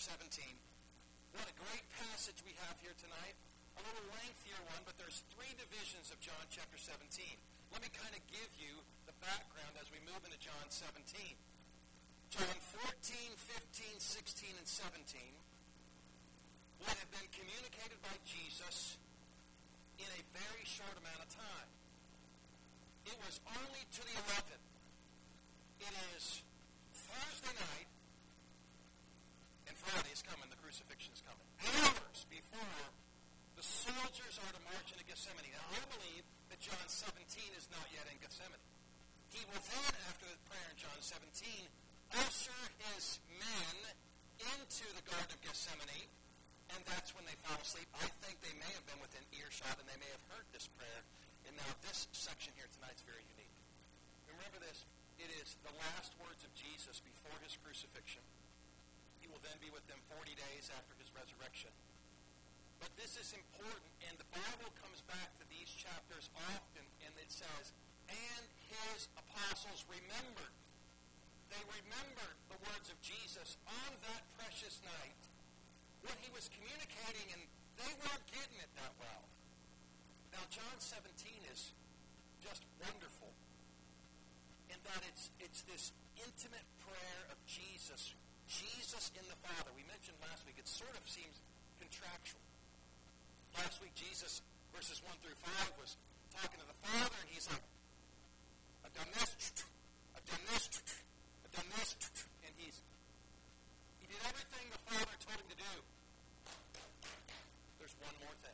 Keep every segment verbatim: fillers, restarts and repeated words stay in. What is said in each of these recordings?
seventeen. What a great passage we have here tonight. A little lengthier one, but there's three divisions of John chapter seventeen. Let me kind of give you the background as we move into John seventeen. John fourteen, fifteen, sixteen, and seventeen would have been communicated by Jesus in a very short amount of time. It was only to the eleven. It is Thursday night, and Friday is coming, the crucifixion is coming. Hours before the soldiers are to march into Gethsemane. Now, I believe that John seventeen is not yet in Gethsemane. He will then, after the prayer in John seventeen, usher his men into the Garden of Gethsemane, and that's when they fall asleep. I think they may have been within earshot, and they may have heard this prayer. And now this section here tonight is very unique. Remember this. It is the last words of Jesus before his crucifixion. He will then be with them forty days after his resurrection. But this is important, and the Bible comes back to these chapters often, and it says, and his apostles remembered. They remembered the words of Jesus on that precious night, what he was communicating, and they weren't getting it that well. Now, John seventeen is just wonderful in that it's, it's this intimate prayer of Jesus, Jesus in the Father. We mentioned last week, it sort of seems contractual. Last week, Jesus, verses one through five, was talking to the Father, and he's like, I've done this, I've done this, I've done this, and he's, he did everything the Father told him to do. There's one more thing.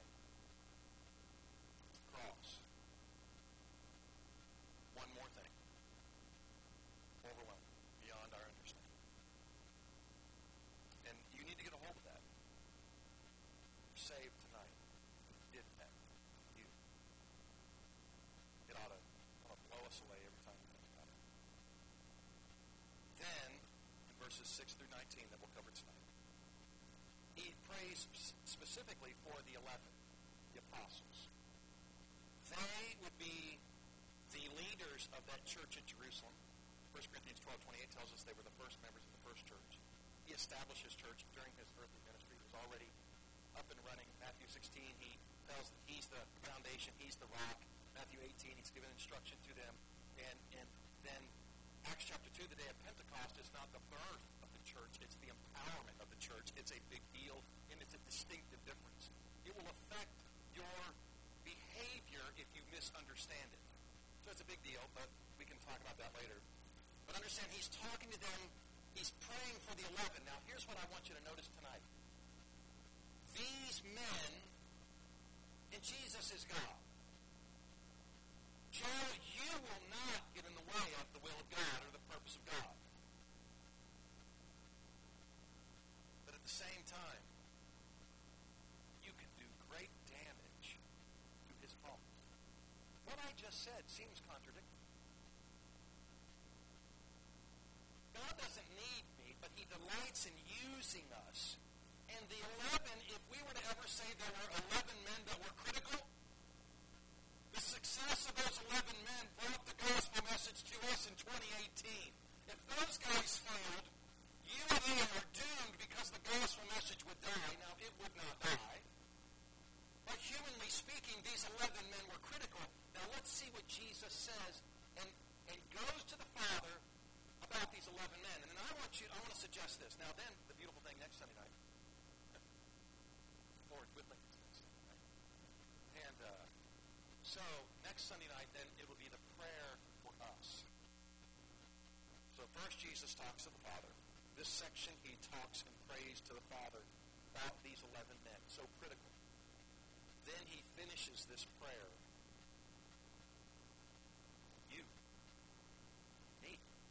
Cross. One more thing. Overwhelming, beyond our understanding. And you need to get a hold of that. You're saved tonight. Did that. You. It ought to, ought to blow us away every time we think about it. Then, in verses six through nineteen that we'll cover tonight, he prays specifically for the eleven, the apostles. They would be the leaders of that church at Jerusalem. First Corinthians twelve twenty-eight tells us they were the first members of the first church. He established his church during his earthly ministry. He was already up and running. Matthew sixteen, he tells that he's the foundation, he's the rock. Matthew eighteen, he's given instruction to them. And, and then Acts chapter two, the day of Pentecost, is not the birth of the church, it's the empowerment of the church. It's a big deal, and it's a distinctive difference. It will affect your behavior if you misunderstand it. So it's a big deal, but we can talk about that later. But understand, he's talking to them, he's praying for the eleven. Now, here's what I want you to notice tonight. These men, and Jesus is God. Joe, you will not get in the way of the will of God or the purpose of God. But at the same time, you can do great damage to his cause. What I just said seems contradictory. God doesn't need me, but he delights in using us. And the eleven, if we were to ever say there were eleven men that were critical, the success of those eleven men brought the gospel message to us in twenty eighteen. If those guys failed, you and I are doomed because the gospel message would die. Now, it would not die. But humanly speaking, these eleven men were critical. Now, let's see what Jesus says and, and goes to the Father about these eleven men. And then I want you, I want to suggest this. Now, then, the beautiful thing next Sunday night, Lord willing, next Sunday night. And uh, so, next Sunday night, then, it will be the prayer for us. So, first Jesus talks to the Father. This section, he talks and prays to the Father about these eleven men. So critical. Then he finishes this prayer. You. Me.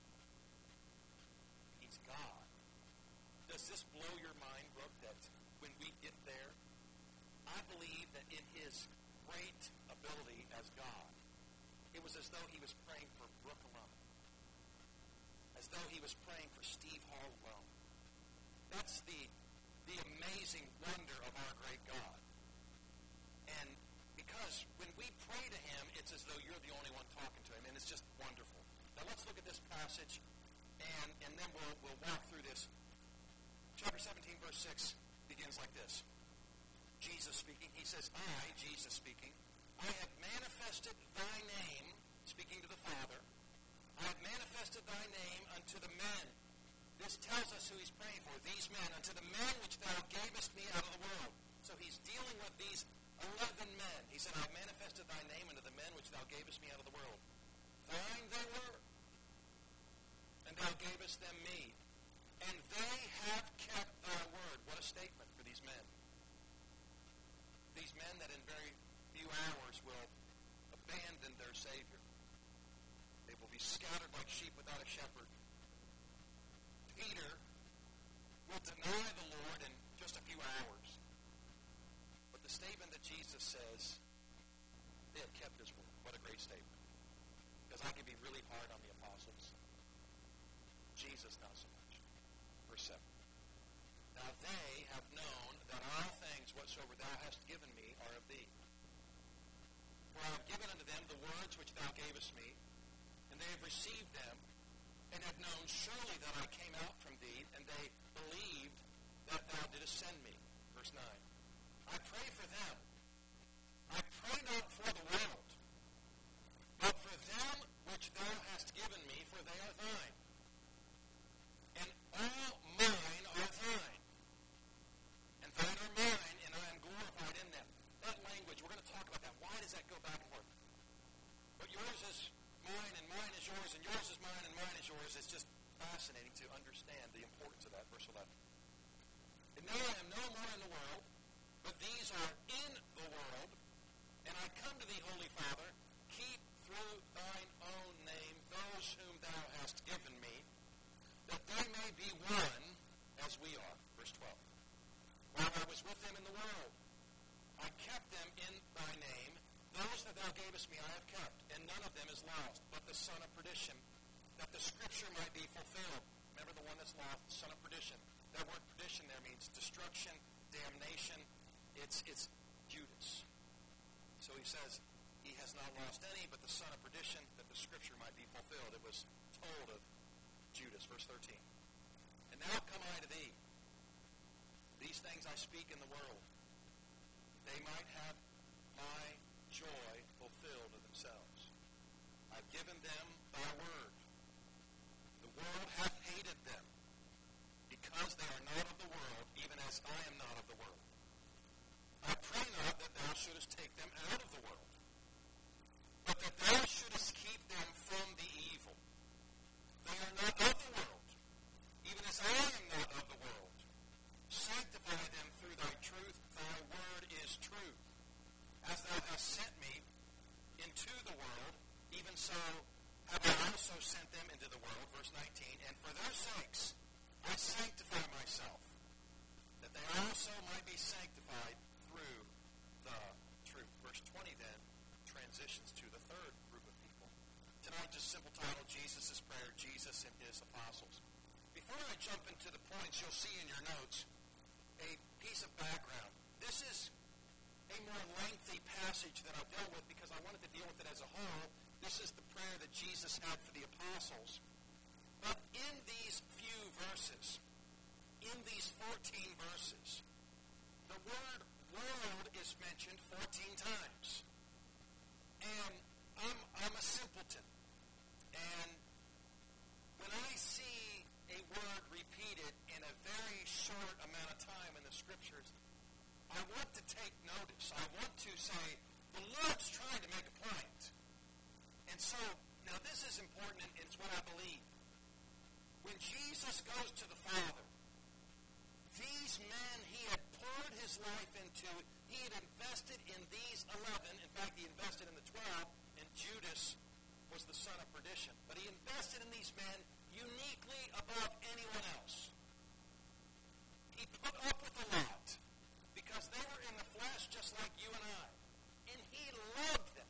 He's God. Does this blow your mind, Brooke, that when we get there, I believe that in his great ability as God, it was as though he was praying for Brooke alone. As though he was praying for Steve Hall alone. That's the, the amazing wonder of our great God. And because when we pray to him, it's as though you're the only one talking to him, and it's just wonderful. Now let's look at this passage, and, and then we'll, we'll walk through this. chapter seventeen, verse six begins like this. Jesus speaking, he says, I, Jesus speaking, I have manifested thy name, speaking to the Father, I have manifested thy name unto the men. This tells us who he's praying for, these men, unto the men which thou gavest me out of the world. So he's dealing with these eleven men. He said, I have manifested thy name unto the men which thou gavest me out of the world. Thine they were, and thou gavest them me. And they have kept thy word. What a statement for these men. These men that in very few hours will abandon their Savior. They will be scattered like sheep without a shepherd. Peter will deny the Lord in just a few hours. But the statement that Jesus says, they have kept his word. What a great statement. Because I can be really hard on the apostles. Jesus not so much. Verse seven. Now they have known that all things whatsoever thou hast given me are of thee. For I have given unto them the words which thou gavest me, and they have received them, and have known surely that I came out from thee, and they believed that thou didst send me. Verse nine. I pray for them. I pray not for the world, but for them which thou hast given me, for they are thine. And all mine are thine. And thine are mine, and I am glorified in them. That language, we're going to talk about that. Why does that go back and forth? But yours is mine, and mine is yours, and yours is mine, and mine is yours. It's just fascinating to understand the importance of that. Verse eleven. And now I am no more in the world, but these are in the world, and I come to thee, Holy Father, keep through thine own name those whom thou hast given me, that they may be one as we are. Verse twelve. While I was with them in the world, I kept them in thy name. Those that thou gavest me I have kept, and none of them is lost, but the son of perdition, that the scripture might be fulfilled. Remember the one that's lost, the son of perdition. That word perdition there means destruction, damnation. It's, it's Judas. So he says, he has not lost any, but the son of perdition, that the scripture might be fulfilled. It was told of Judas, verse thirteen. And now come I to thee. These things I speak in the world, they might have my joy fulfilled of themselves. I've given them thy word. The world hath hated them, because they are not of the world, even as I am not of the world. I pray not that thou shouldest take them out of the world, but that thou shouldest keep them from the evil. They are not of the world, even as I am not of the world. Sanctify them through thy truth. Thy word is truth. As thou hast sent me into the world, even so have I also sent them into the world. Verse nineteen. And for their sakes I sanctify myself, that they also might be sanctified through the truth. Verse twenty then transitions to the third group of people. Tonight, just simple title, Jesus' prayer, Jesus and his apostles. Before I jump into the points, you'll see in your notes a piece of background. This is a more lengthy passage that I've dealt with because I wanted to deal with it as a whole. This is the prayer that Jesus had for the apostles. But in these few verses, in these fourteen verses, the word world is mentioned fourteen times. And I'm, I'm a simpleton. And when I see a word repeated in a very short amount of time in the scriptures, I want to take notice. I want to say, the Lord's trying to make a point. And so, now this is important, and it's what I believe. When Jesus goes to the Father, these men he had poured his life into, he had invested in these eleven. In fact, he invested in the twelve, and Judas was the son of perdition. But he invested in these men uniquely above anyone else. He put up with a lot because they were in the flesh just like you and I. And he loved them.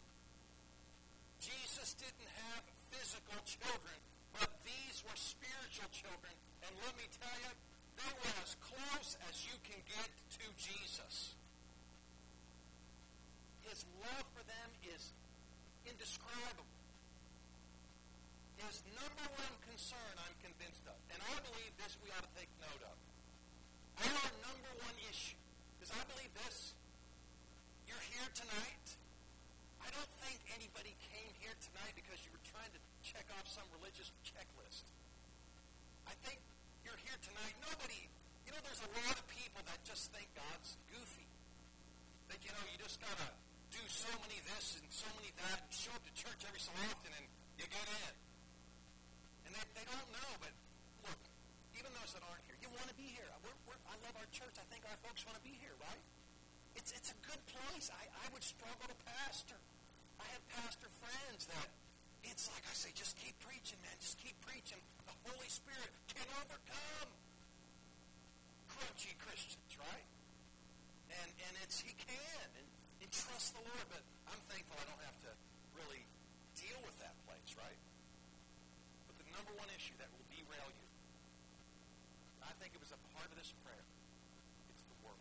Jesus didn't have physical children, but these were spiritual children. And let me tell you, they were as close as you can get to Jesus. His love for them is indescribable. His number one concern, I'm convinced of, and I believe this we ought to take note of, our number one issue, because I believe this, you're here tonight. I don't think anybody came here tonight because you were trying to check off some religious checklist. I think you're here tonight. Nobody, you know, there's a lot of people that just think God's goofy. That, you know, you just got to do so many this and so many that and show up to church every so often and you get in. And they, they don't know, but look, even those that aren't here, you want to be here. We're, we're, I love our church. I think our folks want to be here, right? It's it's a good place. I, I would struggle to pastor. I have pastor friends that it's like I say, just keep preaching, man. Just keep preaching. The Holy Spirit can overcome crunchy Christians, right? And and it's He can. And, and trust the Lord. But I'm thankful I don't have to really deal with that place, right? But the number one issue that will derail you, I think it was a part of this prayer, it's the world.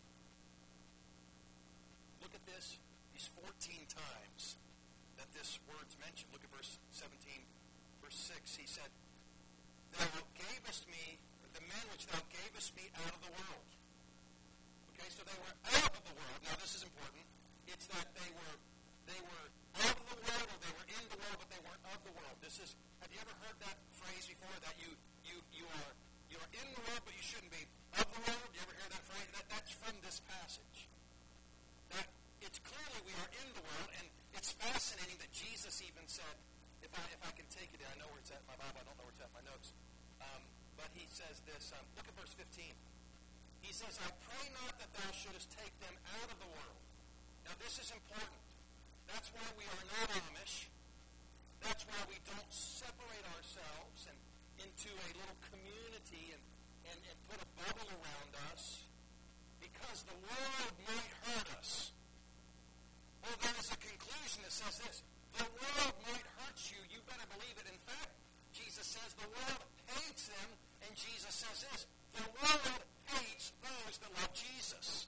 Look at this, these fourteen times that this word's mentioned. Look at verse seventeen, verse six. He said, Thou gavest me, the men which thou gavest me out of the world. Okay, so they were out of the world. Now this is important. It's that they were they were out of the world or they were in the world, but they weren't of the world. This is, have you ever heard that phrase before? That you you you are you are in the world, but you shouldn't be of the world? You ever hear that phrase? That, that's from this passage. That it's clearly we are in the world, and it's fascinating that Jesus even said, if I if I can take it, I know where it's at in my Bible, I don't know where it's at in my notes, um, but he says this, um, look at verse fifteen. He says, I pray not that thou shouldest take them out of the world. Now this is important. That's why we are not Amish. That's why we don't separate ourselves and into a little community and, and, and put a bubble around us, because the world might hurt us. Well, there is a conclusion that says this. The world might hurt you. You better believe it. In fact, Jesus says the world hates them, and Jesus says this. The world hates those that love Jesus.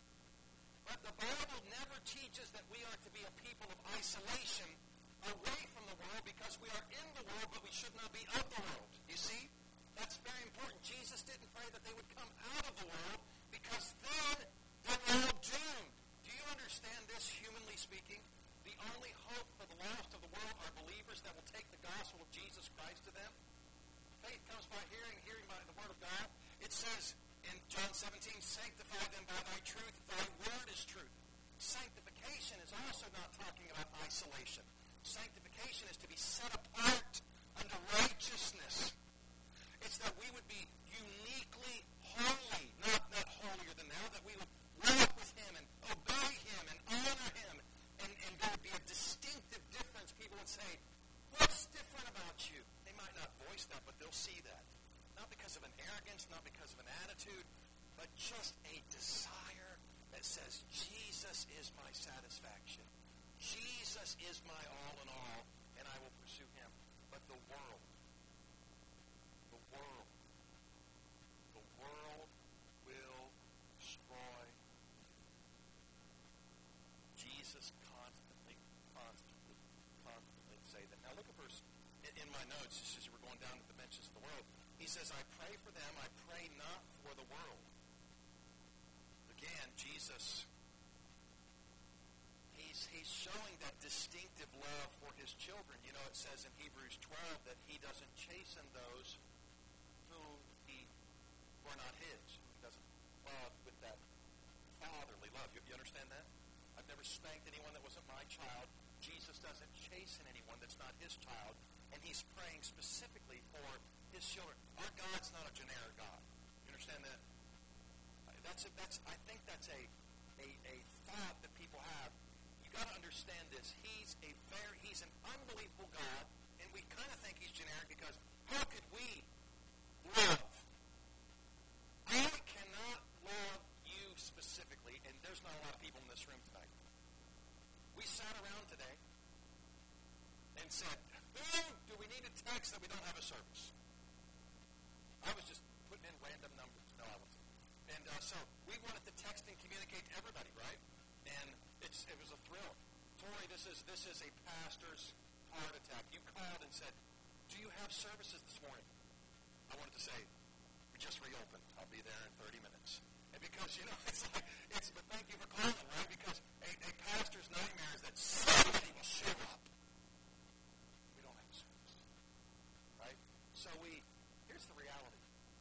But the Bible never teaches that we are to be a people of isolation away from the world, because we are in the world, but we should not be of the world. You see? That's very important. Jesus didn't pray that they would come out of the world, because then they're all doomed. Do you understand this, humanly speaking? The only hope for the lost of the world are believers that will take the gospel of Jesus Christ to them. Faith comes by hearing, hearing by the word of God. It says in John seventeen, sanctify them by thy truth. Thy word is truth. Sanctification is also not talking about isolation. Sanctification is to be set apart unto righteousness. It's that we would be uniquely holy, not, not holier than thou, that we would walk with him and obey him and honor him, and, and there would be a distinctive difference. People would say, what's different about you? They might not voice that, but they'll see that. Not because of an arrogance, not because of an attitude, but just a desire that says, Jesus is my satisfaction. Jesus is my all in all, and I will pursue him. But the world, the world, the world will destroy. Jesus constantly, constantly, constantly say that. Now look at verse, in, in my notes, just as we're going down to the mentions of the world, he says, I pray for them, I pray not for the world. Again, Jesus, he's, he's showing that distinctive love for his children. You know, it says in Hebrews twelve that he doesn't chasten those who he who are not his. He doesn't love with that fatherly love. You, you understand that? I've never spanked anyone that wasn't my child. Jesus doesn't chasten anyone that's not his child. And he's praying specifically for his children. Our God's not a generic God. You understand that? That's a, that's. I think that's a, a, a thought that people have. You got to understand this. He's a very, he's an unbelievable God, and we kind of think he's generic because how could we love? I cannot love you specifically, and there's not a lot of people in this room tonight. We sat around today and said, who do we need to text that we don't have a service? I was just putting in random numbers. No, I wasn't. And uh, so we wanted to text and communicate to everybody, right? And it's, it was a thrill. Tori, this is this is a pastor's heart attack. You called and said, do you have services this morning? I wanted to say, we just reopened. I'll be there in thirty minutes. And because, you know, it's like, it's, but thank you for calling, right? Because a, a pastor's nightmare is that somebody will show up. We don't have service, right? So we, here's the reality.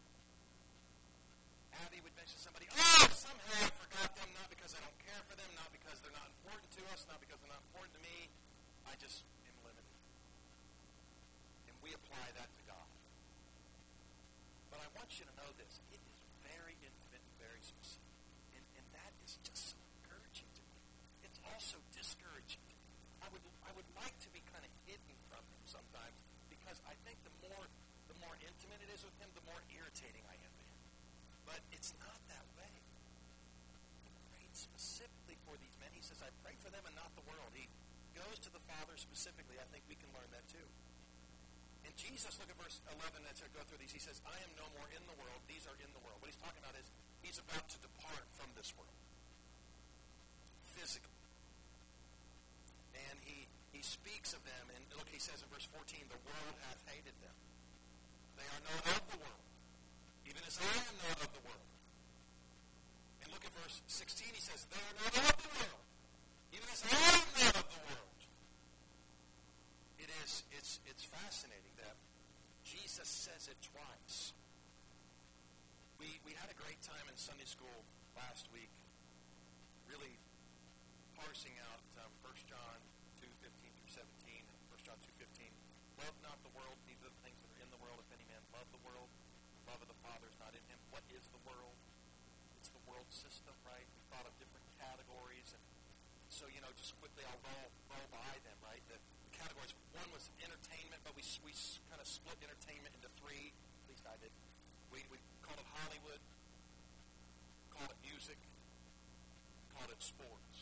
Abby would mention somebody, oh, somehow I forgot them, not because I don't care for them, not because they're not important to us, not because they're not important to me. I just am limited. And we apply that to God. But I want you to know this. It is very intimate and very specific. And, and that is just so encouraging to me. It's also discouraging to me. I would I would like to be kind of hidden from him sometimes because I think the more the more intimate it is with him, the more irritating I am to him. But it's not that way. He prayed specifically for these men. He says, I pray for them and not the world. He goes to the Father specifically. I think we can learn that too. And Jesus, look at verse eleven, as I go through these, he says, I am no more in the world, these are in the world. What he's talking about is he's about to depart from this world, physically. And he he speaks of them, and look, he says in verse fourteen, the world hath hated them. They are not of the world, even as I am not of the world. And look at verse sixteen, he says, they are not of the world, even as I am not of the world. It is, it's, it's fascinating that Jesus says it twice. We we had a great time in Sunday school last week, really parsing out um, First John two fifteen through seventeen, and First John two fifteen. Love not the world, neither the things that are in the world. If any man love the world, the love of the Father is not in him. What is the world? It's the world system, right? We thought of different categories, and so, you know, just quickly I'll roll, roll by them, right? The categories. One was entertainment, but we we kind of split entertainment into three. At least I did. We we called it Hollywood, called it music, called it sports.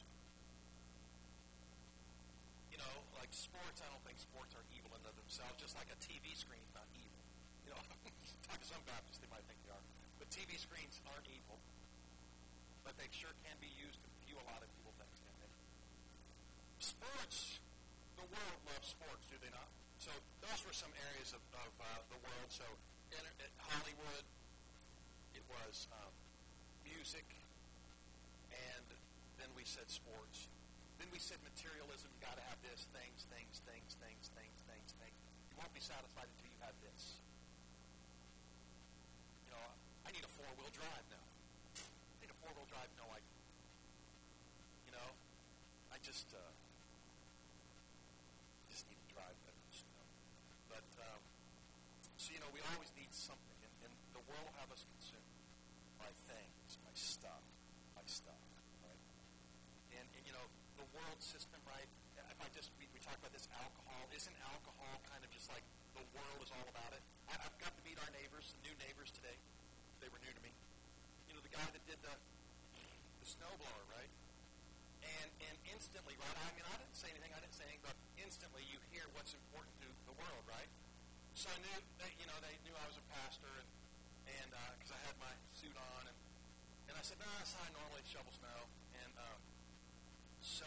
You know, like sports, I don't think sports are evil in and of themselves. Just like a T V screen's not evil. You know, talk to some Baptists, they might think they are, but T V screens aren't evil. But they sure can be used to view a lot of evil things, can they? Sports. The world loves sports, do they not? So those were some areas of, of uh, the world. So in, in Hollywood, it was um, music, and then we said sports. Then we said materialism. You got to have this, things, things, things, things, things, things, things. You won't be satisfied until you have this. You know, I need a four-wheel drive now. I need a four-wheel drive. No, I, you know, I just. Uh, just need to drive better, you know. But, um, so, you know, we always need something. And, and the world will have us consumed by things, by stuff, by stuff, right? And, and you know, the world system, right? If I just, we, we talk about this alcohol. Isn't alcohol kind of just like the world is all about it? I, I've got to meet our neighbors, the new neighbors today. They were new to me. You know, the guy that did the, the snowblower, right? And and instantly, right? I mean, I didn't say anything. I didn't say anything, but instantly you hear what's important to the world, right? So I knew, they, you know, they knew I was a pastor, and and because uh, I had my suit on, and and I said, no, nah, that's how I normally shovel snow. And um, so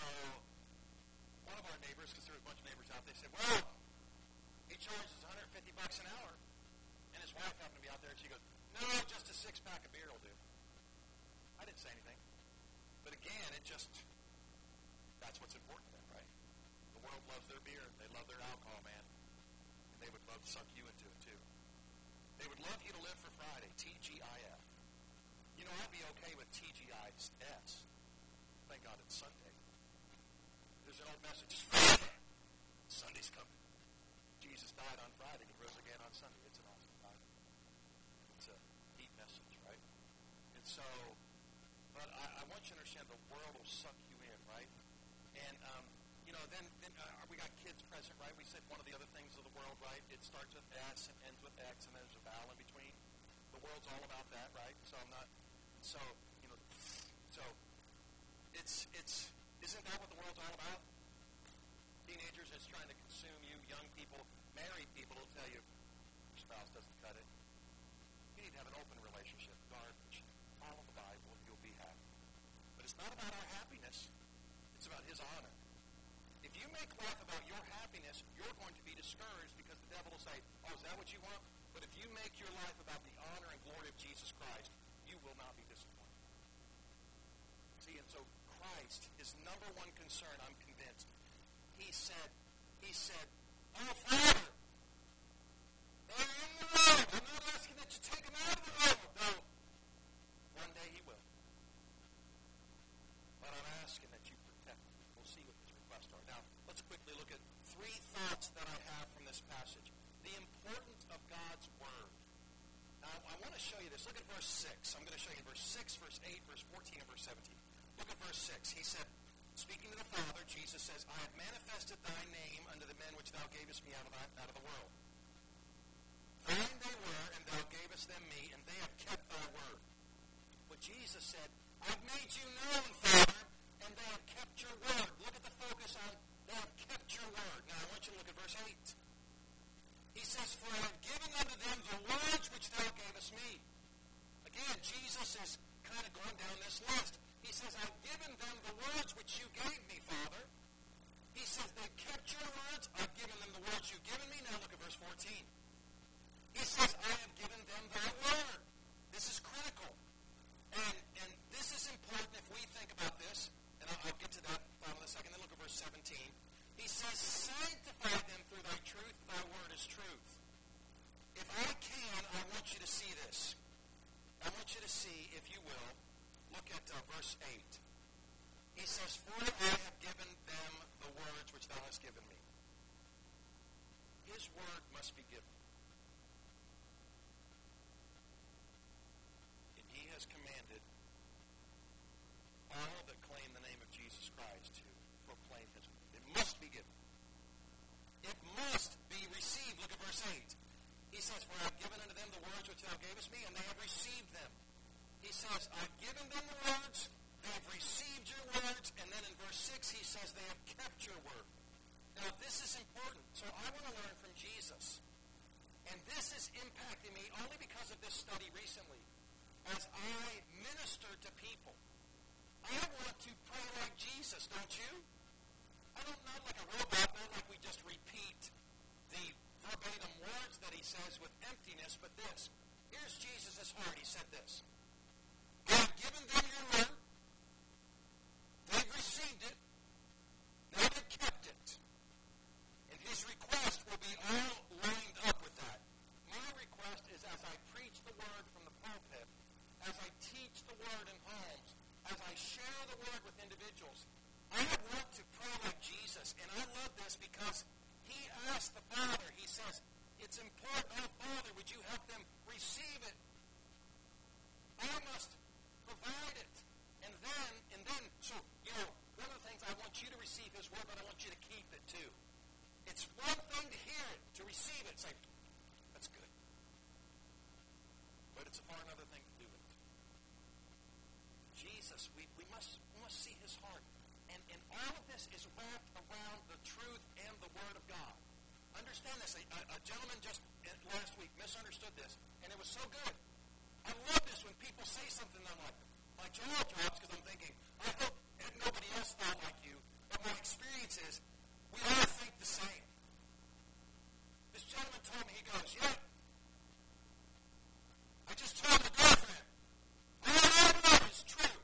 one of our neighbors, because there was a bunch of neighbors out, they said, well, he charges one hundred fifty bucks an hour, and his wife happened to be out there, and she goes, no, just a six pack of beer will do. I didn't say anything, but again, it just. That's what's important to them, right? The world loves their beer. They love their alcohol, man. And they would love to suck you into it, too. They would love you to live for Friday, T G I F. You know, I'd be okay with T G I S. Thank God it's Sunday. There's an old message. It's Friday. Sunday's coming. Jesus died on Friday. He rose again on Sunday. It's an awesome Bible. It's a neat message, right? And so, but I, I want you to understand the world will suck you in, right? And, um, you know, then, then uh, we got kids present, right? We said one of the other things of the world, right? It starts with S and ends with X, and there's a vowel in between. The world's all about that, right? So I'm not, so, you know, so it's, it's, isn't that what the world's all about? Teenagers, it's trying to consume you. Young people, married people will tell you, your spouse doesn't cut it. You need to have an open relationship. Garbage. Follow the Bible, you'll be happy. But it's not about our happiness. It's about his honor. If you make life about your happiness, you're going to be discouraged because the devil will say, oh, is that what you want? But if you make your life about the honor and glory of Jesus Christ, you will not be disappointed. Christ, his number one concern, I'm convinced, he said, he said, "Oh, Father, they're in the world. I'm not asking that you take them out of the world, though. One day he will. But I'm asking that you protect them." We'll see what his requests are. Now, let's quickly look at three thoughts that I have from this passage. The importance of God's Word. Now, I want to show you this. Look at verse six. I'm going to show you verse six, verse eight, verse fourteen, and verse seventeen. Look at verse six. He said, speaking to the Father, Jesus says, "I have manifested thy name unto the men which thou gavest me out of, out of the world. Thine they were, and thou gavest them me, and they have kept thy word." But Jesus said, "I've made you known, Father, and they have kept your word." Look at the focus on, they have kept your word. Now, I want you to look at verse eight. He says, "For I have given unto them the words which thou gavest me." Again, Jesus is kind of going down this list. He says, "I've given them the words which you gave me, Father." He says, "They've kept your words. I've given them the words you've given me." Now look at verse fourteen. He says, "I have given them thy word." This is critical. And, and this is important if we think about this. And I'll, I'll get to that thought in a second. Then look at verse seventeen. He says, "Sanctify them through thy truth. Thy word is truth." If I can, I want you to see this. I want you to see, if you will, look at uh, verse eight. He says, "For I have given them the words which thou hast given me." His word must be given. And he has commanded all that claim the name of Jesus Christ to proclaim his word. It must be given. It must be received. Look at verse eight. He says, "For I have given unto them the words which thou gavest me, and they have received them." He says, "I've given them the words, they have received your words," and then in verse six he says, "They have kept your word." Now, this is important. So I want to learn from Jesus. And this is impacting me only because of this study recently. As I minister to people, I want to pray like Jesus, don't you? I don't, not like a robot, not like we just repeat the verbatim words that he says with emptiness, but this. Here's Jesus' heart. He said this. "I have given them your word. They've received it. Now they've kept it." And his request will be all lined up with that. My request is, as I preach the word from the pulpit, as I teach the word in homes, as I share the word with individuals, I want to pray like Jesus. And I love this because he asked the Father, he says, "It's important, oh Father, would you help them receive it? I must provide it." And then, and then, so, you know, one of the things, I want you to receive his word, but I want you to keep it too. It's one thing to hear it, to receive it, say, "That's good." But it's a far another thing to do it. Jesus, we, we must we must see his heart. And, and all of this is wrapped around the truth and the word of God. Understand this. A, a gentleman just last week misunderstood this, and it was so good. I love this when people say something that I'm like, my jaw drops because I'm thinking, I hope nobody else thought like you, but my experience is we all think the same. This gentleman told me, he goes, "Yeah, I just told my girlfriend, all I know is truth."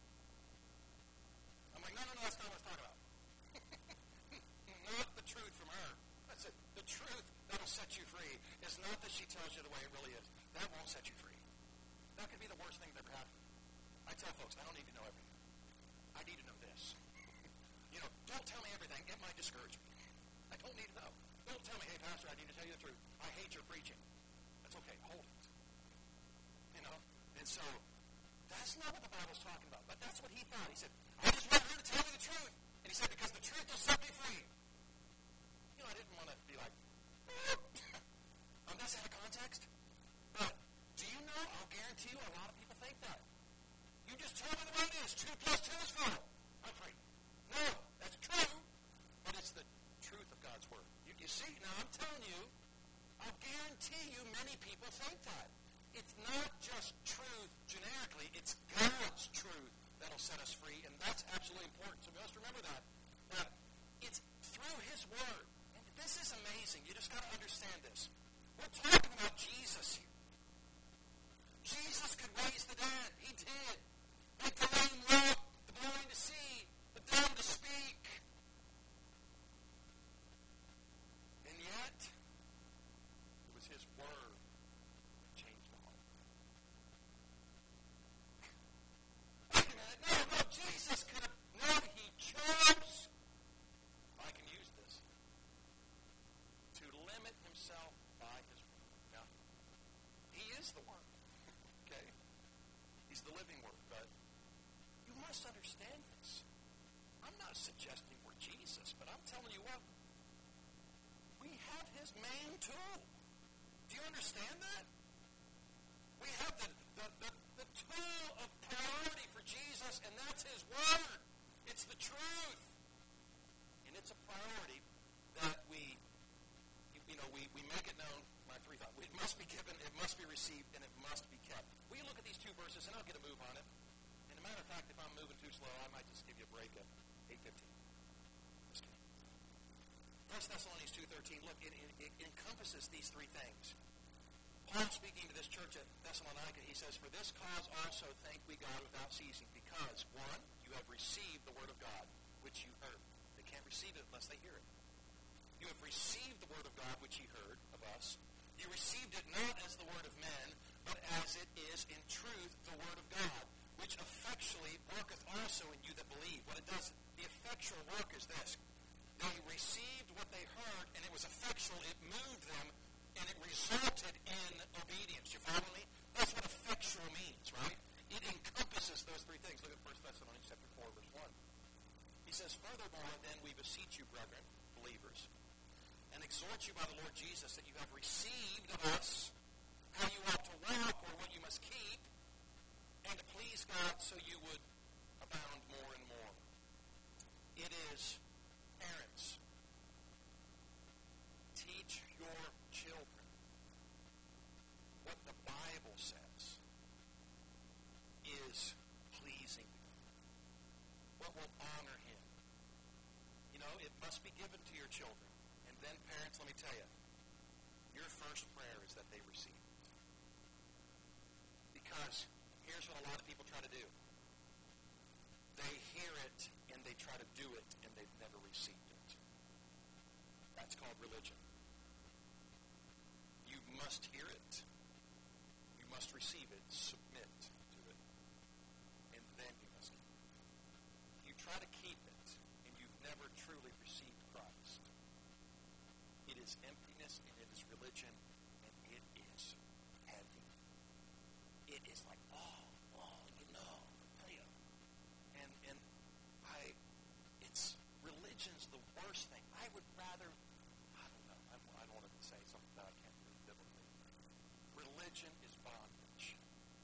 I'm like, no, no, no, that's not what I was talking about. Not the truth from her. I said, the truth that'll set you free is not that she tells you the way it really is. That won't set you free. That could be the worst thing that ever happened. I tell folks, I don't need to know everything. I need to know this. You know, don't tell me everything. It might discourage me. I don't need to know. Don't tell me, "Hey, Pastor, I need to tell you the truth. I hate your preaching." That's okay. Hold it. You know? And so, that's not what the Bible's talking about. But that's what he thought. He said, "I just want her to tell me the truth." And he said, "Because the truth will set me free." You know, I didn't want to be like, um, that's out of context. But do you know, I'll guarantee you a lot of people think that. "You just tell me the way it is. Two plus two is four. I'm free." No, that's true. But it's the truth of God's word. You, you see, now I'm telling you, I'll guarantee you many people think that. It's not just truth generically. It's God's truth that'll set us free. And that's absolutely important. So we must remember that. That it's through his word. And this is amazing. You just got to understand this. We're talking about Jesus here. Jesus could raise the dead. He did. Make the lame walk, the blind to see. telling you what? We have his main tool. Do you understand that? We have the, the, the, the tool of priority for Jesus, and that's his word. It's the truth. And it's a priority that we, you know, we, we make it known. My three thoughts. It must be given, it must be received, and it must be kept. Will you look at these two verses, and I'll get a move on it. And a matter of fact, if I'm moving too slow, I might just give you a break at eight fifteen. Just kidding. First Thessalonians two thirteen, look, it, it, it encompasses these three things. Paul, speaking to this church at Thessalonica, he says, "For this cause also thank we God without ceasing, because, one, you have received the word of God, which you heard." They can't receive it unless they hear it. "You have received the word of God, which ye heard of us. You received it not as the word of men, but as it is in truth the word of God, which effectually worketh also in you that believe." What it does, the effectual work is this. They received what they heard, and it was effectual. It moved them, and it resulted in obedience. You follow me? That's what effectual means, right? It encompasses those three things. Look at First Thessalonians chapter four, verse one. He says, "Furthermore, then we beseech you, brethren," believers, "and exhort you by the Lord Jesus, that you have received of us how you ought to walk, or what you must keep, and to please God, so you would abound more and more." It is, parents, teach your children what the Bible says is pleasing, what will honor him. You know, it must be given to your children. And then, parents, let me tell you, your first prayer is that they receive it. Because here's what a lot of people try to do. They hear it, and they try to do it, and they've never received it. That's called religion. You must hear it. You must receive it, submit to it, and then you must keep it. If you try to keep it, and you've never truly received Christ, it is emptiness, and it is religion, and it is heavy. It is like, oh, oh, you know, you. And and I, it's religion's the worst thing. I would rather, I don't know, I, I don't want to say something that I can't do biblically. Religion is bondage.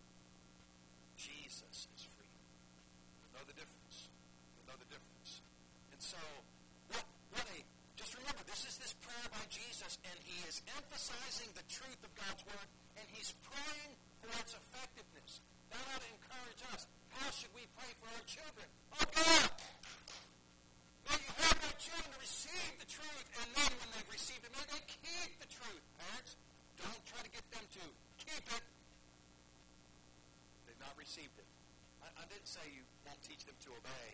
Jesus is freedom. You know the difference. You know the difference. And so, what, what a, just remember, this is this prayer by Jesus, and he is emphasizing the truth of God's word, and he's praying for its effectiveness. That ought to encourage us. How should we pray for our children? Oh, God! May you help our children to receive the truth, and then when they've received it, may they keep the truth. Parents, don't try to get them to keep it. They've not received it. I, I didn't say you won't teach them to obey.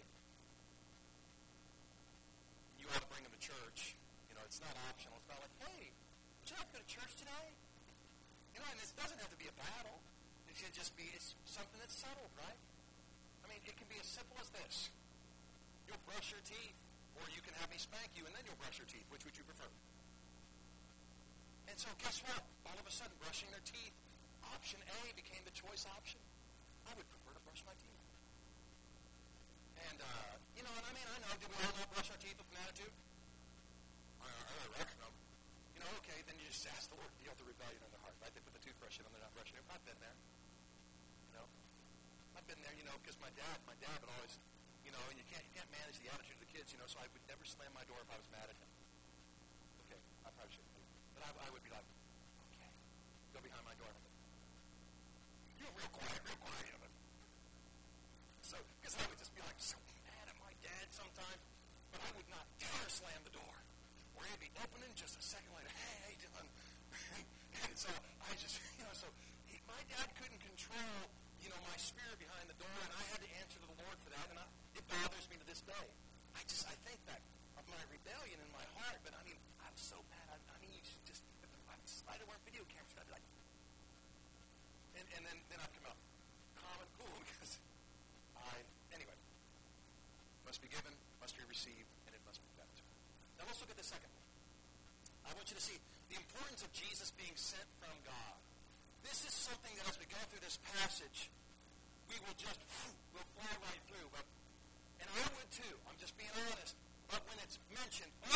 You ought to bring them to church. You know, it's not optional. It's not like, hey, would you like to go to church today? You know, and this doesn't have to be a battle. It should just be it's something that's settled, right? I mean, it can be as simple as this. You'll brush your teeth, or you can have me spank you, and then you'll brush your teeth. Which would you prefer? And so guess what? All of a sudden, brushing their teeth, option A became the choice option. I would prefer to brush my teeth. And, uh, you know, and I mean, I know, did we all not brush our teeth with an attitude? I, I reckon them. You know, okay, then you just ask the Lord, deal with the rebellion in their heart, right? They put the toothbrush in and they're not brushing it. I've been there. You know? I've been there, you know, because my dad, my dad would always, you know, and you can't, you can't manage the attitude of the kids, you know, so I would never slam my door if I was mad at him. Okay, I probably shouldn't be. But I, I would be like, okay, go behind my door. And I go, you're real quiet, real quiet. You know, so, because I would just be like so mad at my dad sometimes, but I would not dare slam the door. Or he'd be opening just a second later, hey, how you doing? And so I just, you know, so he, my dad couldn't control, you know, my spirit behind the door, and I had to answer to the Lord for that, and I, it bothers me to this day. I just, I think that of my rebellion in my heart, but I mean, I'm so bad. I, I mean, you should just, if I decided weren't video cameras, I'd be like, and, and then, then I'd come out calm and cool, because I, anyway, must be given, must be received, and it must be kept. Now let's look at the second one. I want you to see the importance of Jesus being sent from God. This is something that as we go through this passage, we will just, we'll fly right through. But, and I would too, I'm just being honest. But when it's mentioned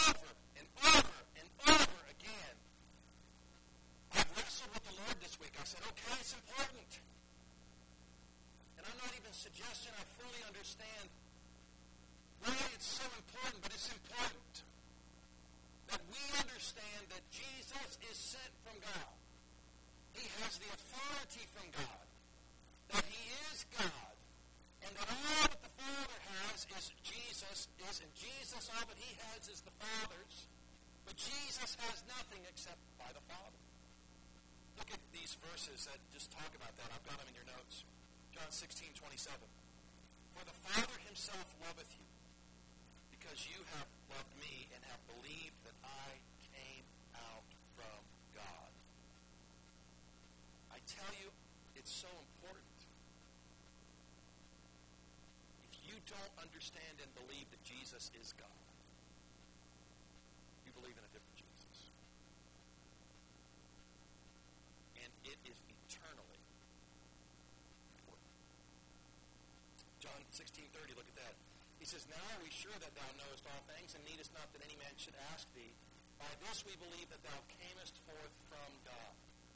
said, okay, it's important. And I'm not even suggesting I fully understand why it's so important, but it's important that we understand that Jesus is sent from God. He has the authority from God, that he is God, and that all that the Father has is Jesus, is in Jesus, all that he has is the Father's, but Jesus has nothing except by the Father. Look at these verses that just talk about that. I've got them in your notes. John sixteen twenty-seven. For the Father himself loveth you, because you have loved me and have believed that I came out from God. I tell you, it's so important. If you don't understand and believe that Jesus is God, you believe in a different Jesus. And it is eternally important. John sixteen thirty, look at that. He says, now are we sure that thou knowest all things, and needest not that any man should ask thee? By this we believe that thou camest forth from God.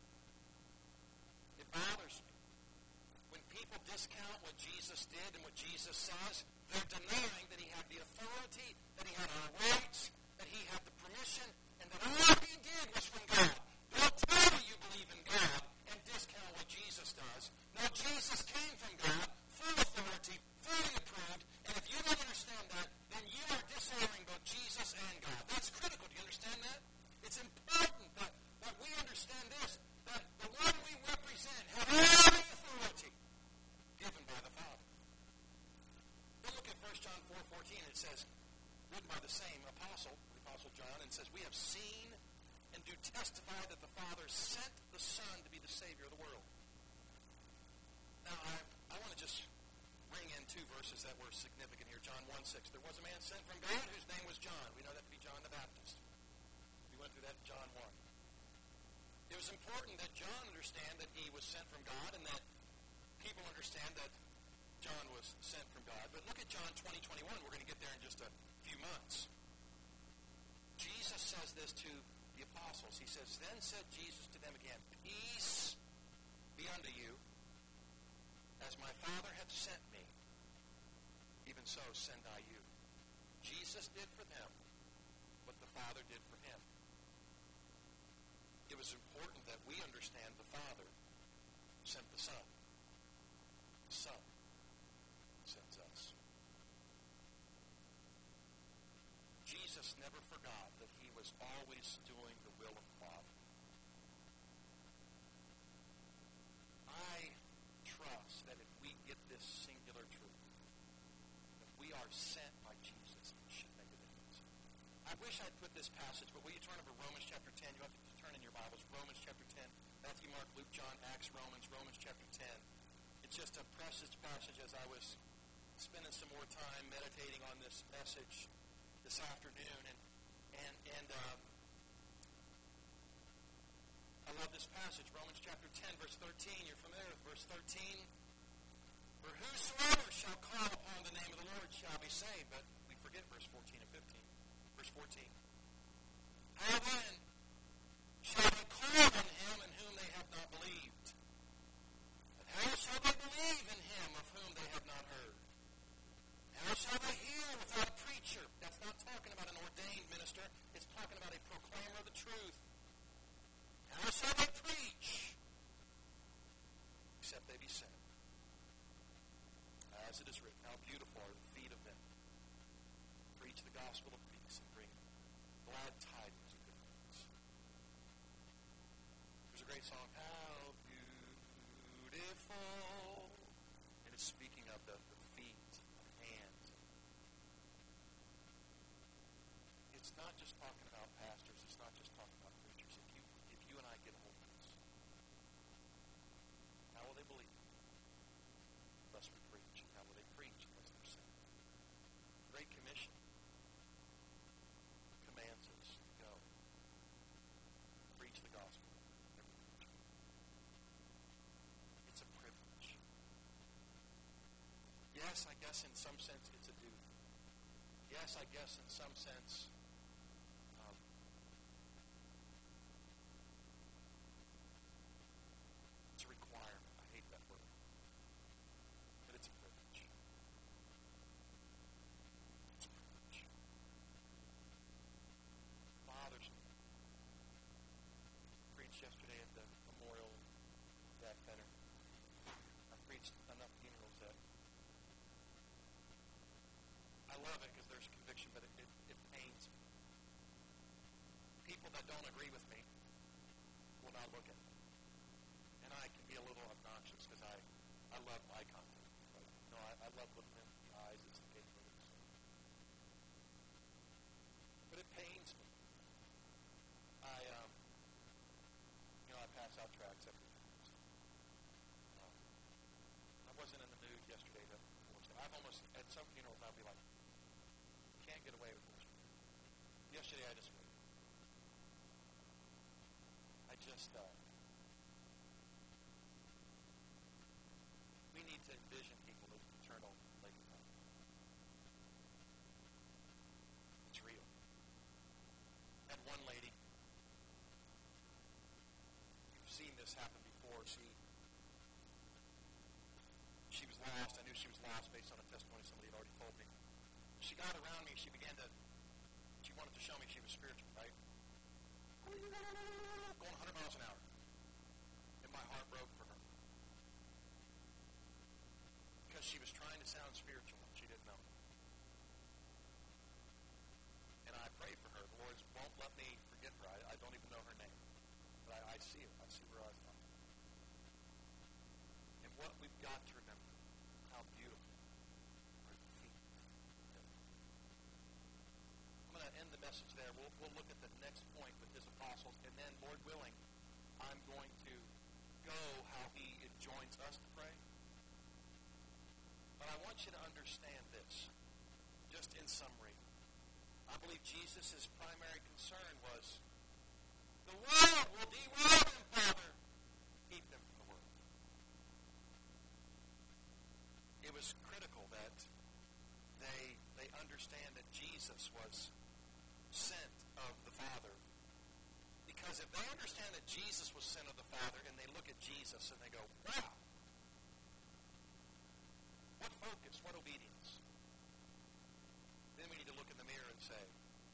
It bothers me. When people discount what Jesus did and what Jesus says, they're denying that he had the authority, that he had our rights, that he had the permission, and that all he did was from God. They'll tell you you believe in God and discount what Jesus does. No, Jesus came from God, full authority, fully approved, and if you don't understand that, then you are dishonoring both Jesus and God. That's critical. Do you understand that? It's important that, that we understand this, that the one we represent had all the authority given by the Father. Then look at First John four fourteen. It says, written by the same apostle, the Apostle John, and says, we have seen and do testify that the Father sent the Son to be the Savior of the world. Now, I, I want to just bring in two verses that were significant here. John one six. There was a man sent from God whose name was John. We know that to be John the Baptist. We went through that in John one. It was important that John understand that he was sent from God and that people understand that John was sent from God. But look at John twenty twenty-one. We're going to get there in just a few months. Jesus says this to the apostles. He says, then said Jesus to them again, peace be unto you. As my Father hath sent me, even so send I you. Jesus did for them what the Father did for him. It was important that we understand the Father sent the Son. The Son sends us. Jesus never forgot that he was always doing the will of the Father. I trust that if we get this singular truth, that we are sent by Jesus, it should make a difference. I wish I'd put this passage, but will you turn over Romans chapter ten? You have to turn in your Bibles. Romans chapter ten. Matthew, Mark, Luke, John, Acts, Romans, Romans chapter ten. It's just a precious passage as I was spending some more time meditating on this message this afternoon. And, and, and um, I love this passage, Romans chapter ten, verse thirteen. You're familiar with verse thirteen? For whosoever shall call upon the name of the Lord shall be saved. But we forget verse fourteen and fifteen. Verse fourteen. How then shall they call on him in whom they have not believed? And how shall they believe in him of whom they have not heard? How shall they hear without a preacher? That's not talking about an ordained minister. It's talking about a proclaimer of the truth. How shall they preach? Except they be sent. As it is written, how beautiful are the feet of them who preach the gospel of peace and bring glad tidings of good things. There's a great song, how beautiful, and it's speaking of the, the feet and hands. It's not just talking about pastors. It's not just talking about preachers. If you, if you and I get a hold of this, how will they believe? Unless we preach. How will they preach unless they're sent? Great Commission commands us to go preach the gospel. It's a privilege. Yes, I guess in some sense it's a duty. Yes, I guess in some sense um, love it because there's conviction, but it, it, it pains me. People that don't agree with me will not look at me. And I can be a little obnoxious because I, I love eye contact. Right? No, I, I love looking in the eyes. It's the gateway to the soul. But it pains me. I, um, you know, I pass out tracts every time. Um, I wasn't in the mood yesterday to force it. I've almost, at some funerals, I'll be like, can't get away with this. Yesterday, I just waited. I just, uh, we need to envision people as eternal lake of fire. It's real. And one lady, you've seen this happen before. She, she was lost. I knew she was lost based on a testimony somebody had already told me. She got around me. She began to, she wanted to show me she was spiritual, right? Going one hundred miles an hour. And my heart broke for her. Because she was trying to sound spiritual and she didn't know. And I pray for her. The Lord won't let me forget her. I, I don't even know her name. But I, I see her. I see her eyes on her. And what we've got to remember, how beautiful her feet are. I'm going to end the message there. We'll, we'll look at the next point with his apostles. And then, Lord willing, I'm going to go how he enjoins us to pray. But I want you to understand this, just in summary. I believe Jesus' primary concern was, the world will derail them, Father. Keep them from the world. It was critical that they, they understand that Jesus was sent of the Father. Because if they understand that Jesus was sent of the Father, and they look at Jesus and they go, wow, what focus, what obedience? Then we need to look in the mirror and say,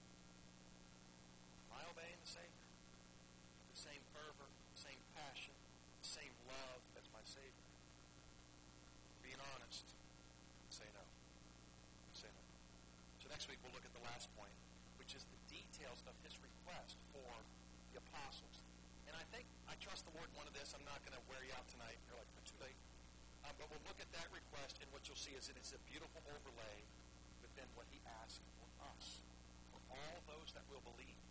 am I obeying the Savior? The same fervor, the same passion, the same love as my Savior? Being honest, say no. Say no. So next week we'll look at the last point, which is the details of his request for the apostles. And I think, I trust the Lord wanted this. I'm not going to wear you out tonight. You're like, too late. Um, but we'll look at that request, and what you'll see is it is a beautiful overlay within what he asked for us, for all those that will believe.